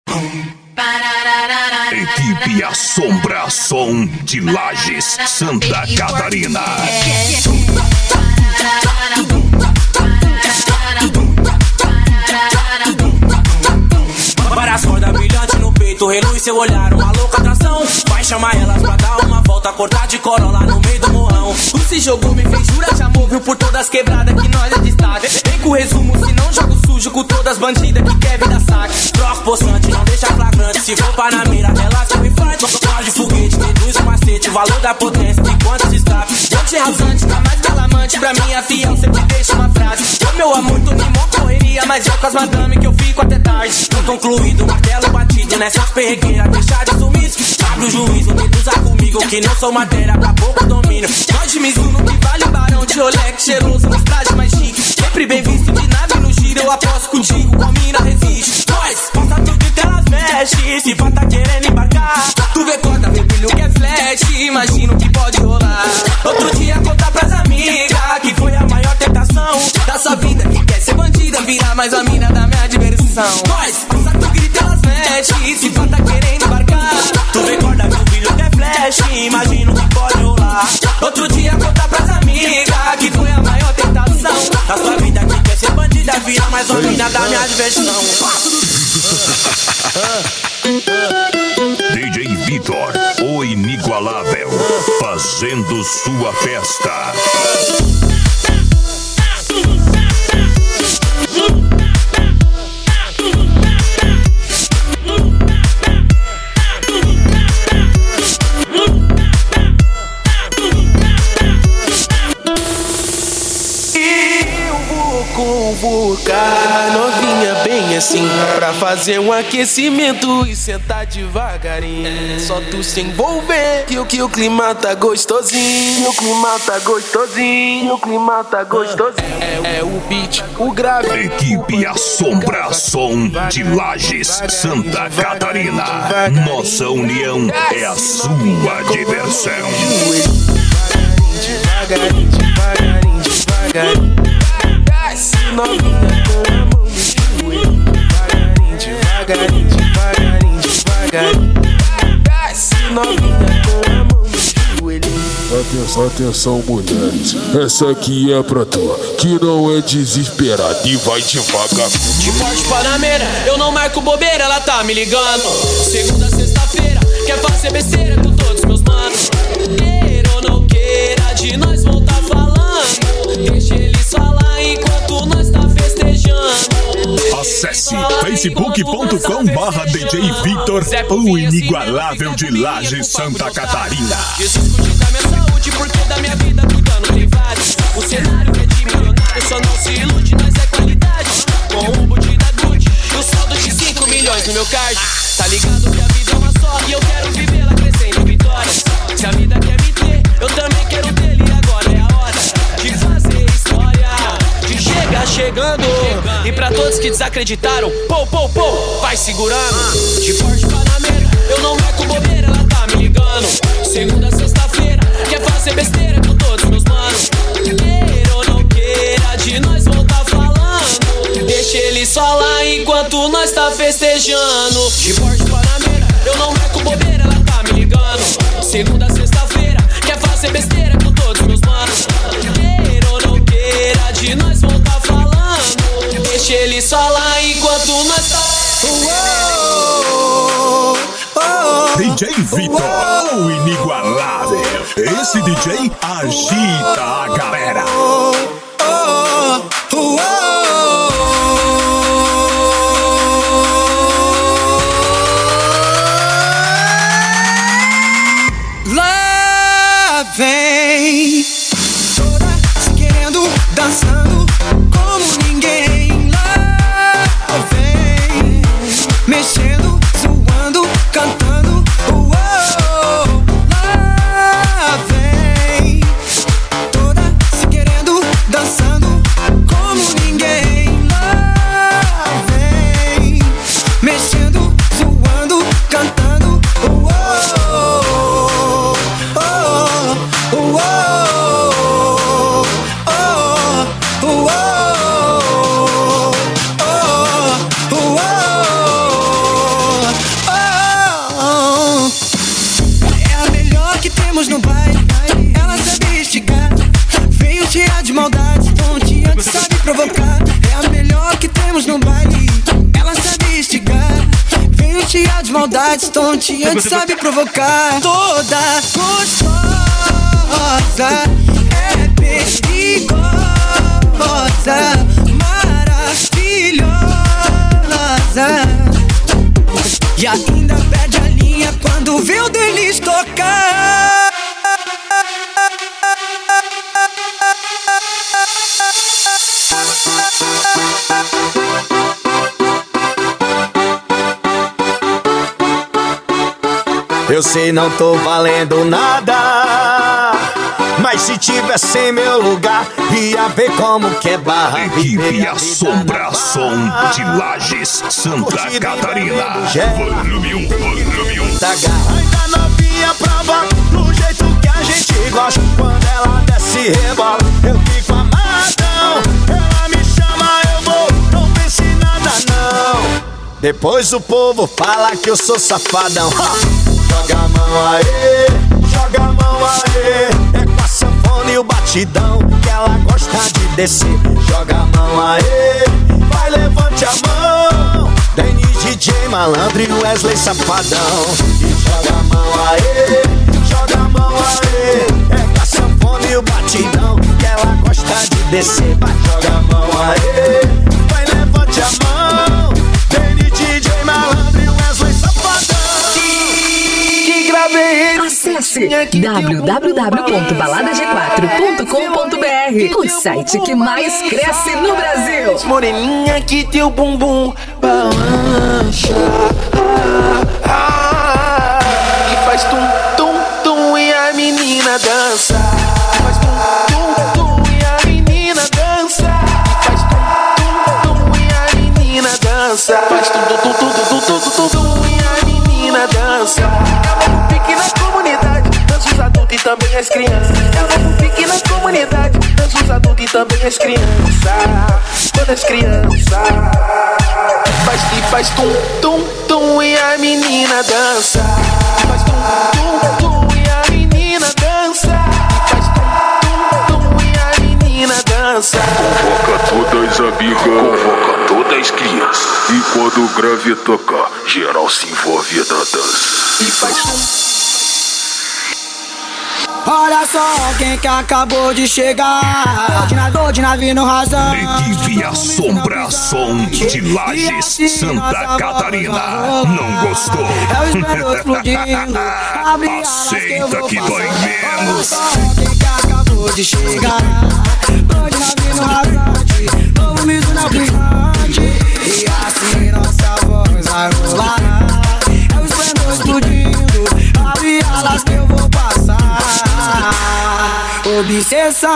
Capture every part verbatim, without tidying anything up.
Equipe Assombração de Lages, Santa Catarina. Várias cordas brilhantes no peito, reluz seu olhar, uma louca atração. Vai chamar elas pra dar uma volta, cortar de corolla no meio do morrão. Tu se jogou, me fez jura, já moveu por todas as quebradas que nós é destaque. Vem com o resumo, se não jogo sujo com todas as bandidas que quer vida saque. Troca poçante, não deixa flagrante, se for para na mira, relaxa o infante. Pode de foguete, deduz o macete, o valor da potência de quantos escapes. Gente rasante, tá mais galamante, pra mim a fiel sempre deixa uma frase. Ô meu amor, tô nem mó correria, mas é com as madame que eu fico até tarde. Não concluído, martelo batido nessas perregueiras, deixar de sumiço. Abre o juízo, deduza comigo que não sou matéria pra pouco domínio. Nós de Mizuno que vale o barão de Rolex, cheiroso nos trajes mais chique. Sempre bem visto de nave no giro, eu aposto contigo, com a mina resiste. Nós, passa tudo e telas mexe, se pá tá querendo embarcar. Tu vê corda, vê brilho que é flash, imagina o que pode rolar. Outro dia contar pras amigas que foi a maior tentação da sua vida, que quer ser bandida, virar mais a mina da minha diversão. Nós, passa tudo e telas mexe, se pá tá querendo embarcar. Tu vê corda, vê brilho que é flash, imagina o que pode rolar. Outro dia contar pras amigas que foi a maior tentação da sua vida, que quer ser bandida, virar mais uma mina da minha diversão. D J Vitor, o inigualável, fazendo sua festa. Convocar novinha bem assim, pra fazer um aquecimento e sentar devagarinho. É só tu se envolver que o que o clima tá gostosinho. O clima tá gostosinho. O clima tá gostosinho. É, é o beat, o grave. Equipe Assombração de Lages, Santa Catarina. Nossa união é a sua diversão. Devagarinho, devagarinho, devagarinho. Desce novinha com a mão no joelho. Devagarinho, devagarinho, devagarinho, devagarinho. Desce novinha com a mão no joelho. Atenção, atenção, mulheres. Essa aqui é pra tu, que não é desesperada e vai devagar. De Porsche Panamera, eu não marco bobeira, ela tá me ligando. Segunda, sexta-feira, quer fazer besteira com todos meus manos. Queira ou não queira, de nós vão tá falando. Deixa eles falar enquanto nós tá festejando. Acesse facebook ponto com barra D J Vitor, o inigualável de Lages, Santa Catarina. Jesus cuide da minha saúde, porque da minha vida cuidando tem vários. O cenário é de milionário, só não se ilude, nós é qualidade. Com o boot da Gucci e o saldo de cinco milhões no meu card. Tá ligado que a vida é uma só e eu quero vivê-la crescendo em vitórias. Se a vida quer me ter, eu também quero ter, e agora é a hora de fazer história, de chegar chegando. E pra todos que desacreditaram, pô, pô, pô, vai segurando. De Porsche Panamera, eu não marco bobeira, ela tá me ligando. Segunda, sexta-feira, quer fazer besteira com todos meus manos. Queira ou não queira, de nós vão tá falando. Deixa eles falar enquanto nós tá festejando. De Porsche Panamera, eu não marco bobeira, ela tá me ligando. Segunda, sexta-feira, quer fazer besteira com todos meus manos. Queira ou não queira, de nós vão tá falando. Deixa eles falar enquanto nós tá. Oh, oh, oh, D J Vitor, o inigualável. Esse D J agita a galera. oh, oh, oh, oh. Lá vem toda se querendo, dançando como ninguém. Lá vem mexendo, zoando, cantando. Oh, oh. Lá vem toda se querendo, dançando. temos no baile. Ela sabe esticar, veio cheia de maldade, tonteante, sabe provocar. É a melhor que temos no baile. Ela sabe esticar, veio cheia de maldade, tonteante, sabe provocar. Toda gostosa, é perigosa, maravilhosa, e ainda perde a linha quando vê o Denis tocar. Eu sei, não tô valendo nada, mas se tivesse em meu lugar, ia ver como que é barra. Equipe Assombração de Lages, Santa Catarina. Volume um, volume um. Ainda novinha prova do jeito que a gente gosta. Quando ela desce e rebola, eu fico amarradão. Ela me chama, eu vou, não pense em nada não. Depois o povo fala que eu sou safadão. Ha! Joga a mão aí, joga a mão aí. É com a sanfona e o batidão que ela gosta de descer. Joga a mão aí, vai, levante a mão. Denis, D J Malandro e Wesley Safadão. E joga a mão aí, joga a mão aí. É com a sanfona e o batidão que ela gosta de descer. Vai, joga a mão aí, vai, levante a mão. Denis, D J Malandro e Wesley Safadão. Acesse w w w ponto balada g quatro ponto com ponto b r, o site que mais cresce no Brasil. Moreninha que teu bumbum balança, ah, ah, e faz tum, tum, tum e a menina dança. E faz tum, tum, tum e a menina dança. E faz tum, tum, tum e a menina dança. Faz tum, tum, tum, tum, tum, tum, tum, tum e a menina dança. Ela fique na comunidade, dança os adultos e também as crianças. Ela fique na comunidade, dança os adultos e também as crianças. Quando as crianças faz e faz tum, tum, tum e a menina dança. Faz tum, tum, tum e a menina dança. Faz tum, tum, tum e a menina dança. Convoca todas as amigas, convoca todas as crianças. E quando o grave tocar, geral se envolve na dança. E faz tum. Olha só quem que acabou de chegar. De navio, de navio no razão. Equipe Assombração de Lages, Santa Catarina. Não gostou? É o esmeraldo explodindo. Aceita que dói menos. Olha só quem que acabou de chegar. Tô de navio no rasante, novo mito na brilhante. E assim nossa voz vai rolar. É o esplendor explodindo. Abre alas que eu vou passar. Obsessão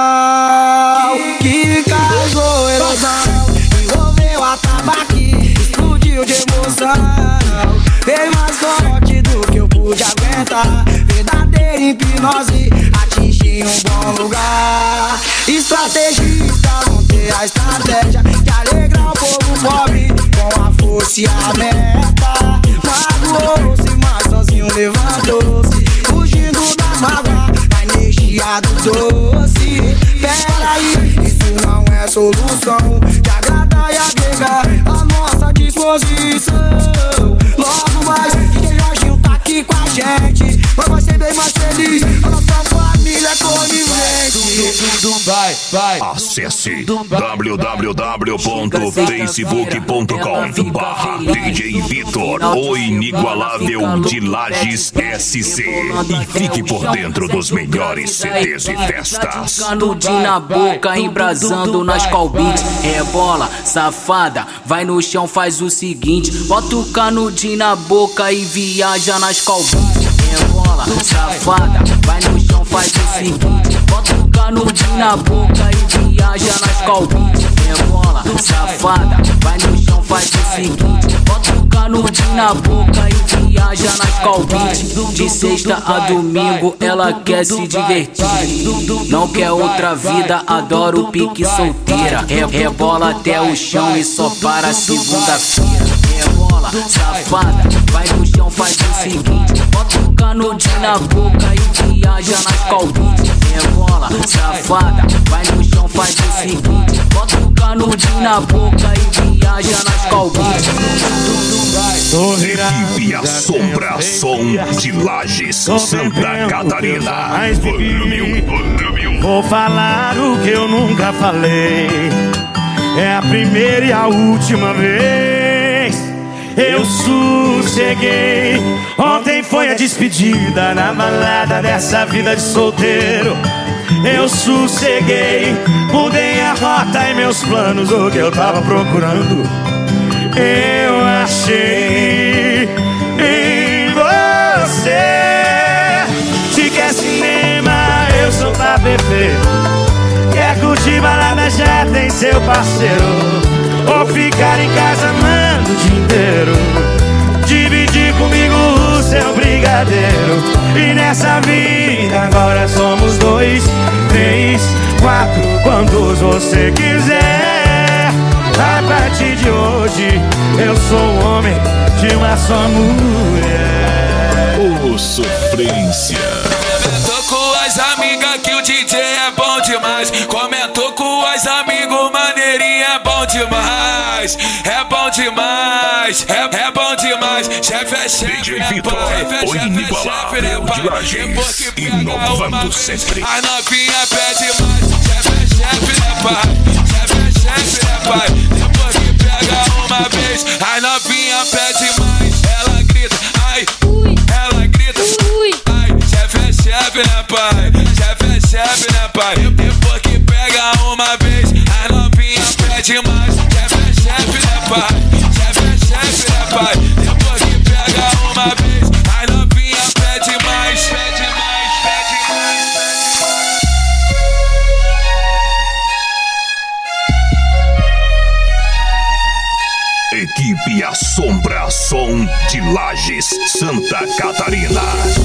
que causou erosão, envolveu a tabaque, explodiu de emoção. Veio mais forte do que eu pude aguentar. Verdadeira hipnose, atingi um bom lugar. Estrategista, montei a estratégia de alegrar o povo pobre com a força e a meta. Magoou-se, mas sozinho levantou-se, fugindo da mágoa, da energia do doce. Peraí, isso não é solução. Te agradar e agregar a nossa disposição. Logo mais, D J Jorginho tá aqui com a gente. Mas vai ser bem mais feliz, a nossa família é conivente. Vai, vai. Acesse w w w ponto facebook ponto com barra D J Vitor, o inigualável de Lages S C, e fique por dentro dos melhores C Ds e festas. Canudinho na boca, embrasando nas calbits. Rebola, safada, vai no chão, faz o seguinte. Bota o canudinho na boca e viaja nas calbits. Rebola, safada, vai no chão, faz o seguinte. Bota o canudinho na boca e viaja nas calbits. Rebola, safada, vai no chão, faz o seguinte. Bota o canudinho na boca e viaja nas calbits. De sexta a domingo ela quer se divertir, não quer outra vida, adora o pique solteira. Rebola até o chão e só para segunda-feira. Rebola, safada, vai no chão, faz o seguinte. Bota o canudinho na boca e viaja nas calvície. Rebola, safada, vai no chão, faz o seguinte. Bota o canudinho na boca e viaja nas calvície. Equipe Assombra Som de Lages, Santa Catarina. Vou falar o que eu nunca falei. É a primeira e a última vez. Eu sosseguei. Ontem foi a despedida na balada dessa vida de solteiro. Eu sosseguei. Mudei a rota e meus planos, o que eu tava procurando eu achei em você. Se quer cinema, eu sou pra perfeito. Quer curtir balada, já tem seu parceiro. Ou ficar em casa amando o dia inteiro. Dividir comigo o seu brigadeiro. E nessa vida agora somos dois, três, quatro, quantos você quiser. A partir de hoje eu sou o homem de uma só mulher. Ô, sofrência. Comentou com as amigas que o D J é bom demais. Comentou com as amigos, maneirinha é bom demais. É bom demais, é, é bom demais. Chefe é chefe, D J Vitor, o inigualável de Lages, inovando sempre. A novinha pede mais. Chefe é chefe, né pai? Chefe é chefe, né pai? Depois que pega uma vez, a novinha pede mais. Ela grita, ai, ela grita, ai. Chefe é chefe, né pai? Chefe é chefe, né pai? Depois que pega uma vez, a novinha pede mais. Chefe é chefe, né pai? Chefe é chefe, né pai? Depois que pega uma vez, a novinha pede mais. Pede mais, pede mais, pede mais. Equipe Assombra Som de Lages, Santa Catarina.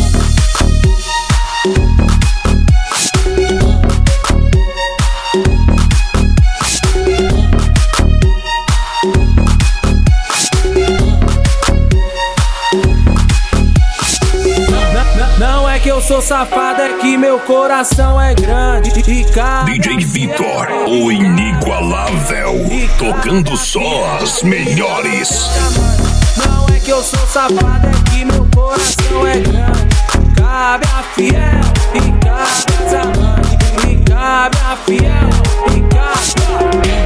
Não é que eu sou safado, é que meu coração é grande. E cara, D J Vitor, o inigualável, tocando só as melhores. não é que eu sou safado, é que meu coração é grande. Cabe a fiel e cabe as amantes. E cabe a fiel e cabe.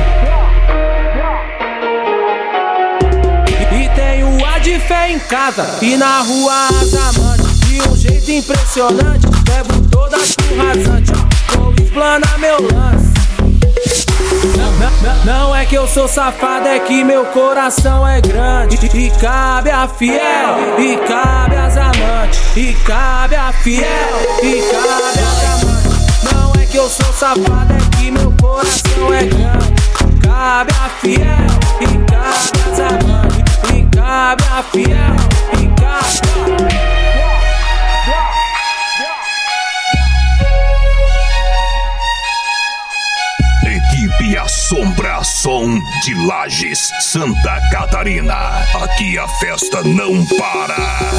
E tenho a de fé em casa e na rua as amantes. De um jeito impressionante, levo todas pro rasante. Vou explanar meu lance. Não, não, não é que eu sou safado, é que meu coração é grande. E cabe a fiel, e cabe as amantes. E cabe a fiel, e cabe as amantes. Não é que eu sou safado, é que meu coração é grande. Cabe a fiel, e cabe as amantes. E cabe a fiel, e cabe. Equipe Assombra Som de Lages, Santa Catarina. Aqui a festa não para.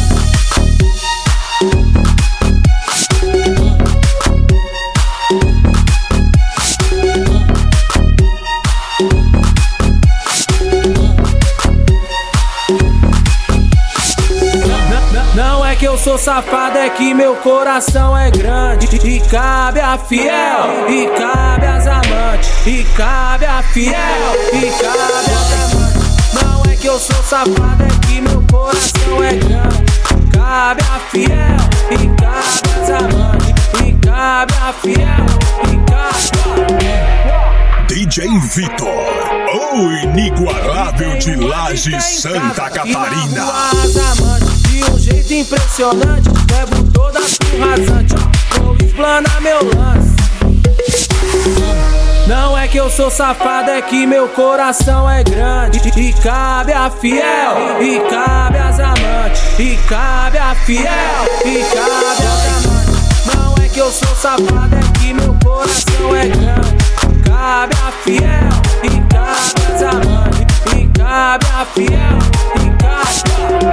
Não é que eu sou safado, é que meu coração é grande. E cabe a fiel, e cabe as amantes. E cabe a fiel, e cabe as amantes. Não é que eu sou safado, é que meu coração é grande. Cabe a fiel, e cabe as amantes. E cabe a fiel, e cabe. D J Vitor, o inigualável de Lages, Santa Catarina. De um jeito impressionante, levo todas pro rasante. Vou explanar meu lance. Não é que eu sou safado, é que meu coração é grande. E cabe a fiel, e cabe as amantes. E cabe a fiel, e cabe as amantes. Não é que eu sou safado, é que meu coração é grande. Cabe a fiel, e cabe as amantes. E cabe a fiel, e cabe.